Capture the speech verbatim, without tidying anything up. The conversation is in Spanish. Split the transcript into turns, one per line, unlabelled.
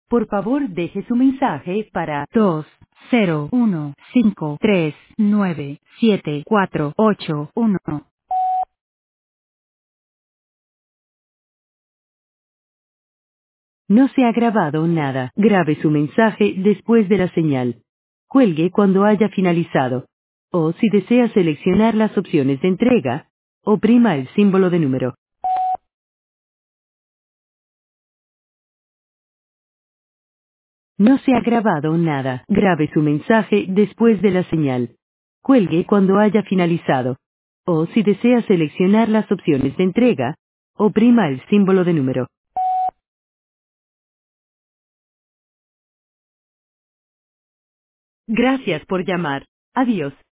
Por favor, deje su mensaje para dos cero uno cinco tres nueve siete cuatro ocho uno. No se ha grabado nada. Grabe su mensaje después de la señal. Cuelgue cuando haya finalizado. O si desea seleccionar las opciones de entrega, oprima el símbolo de número. No se ha grabado nada. Grabe su mensaje después de la señal. Cuelgue cuando haya finalizado. O si desea seleccionar las opciones de entrega, oprima el símbolo de número. Gracias por llamar. Adiós.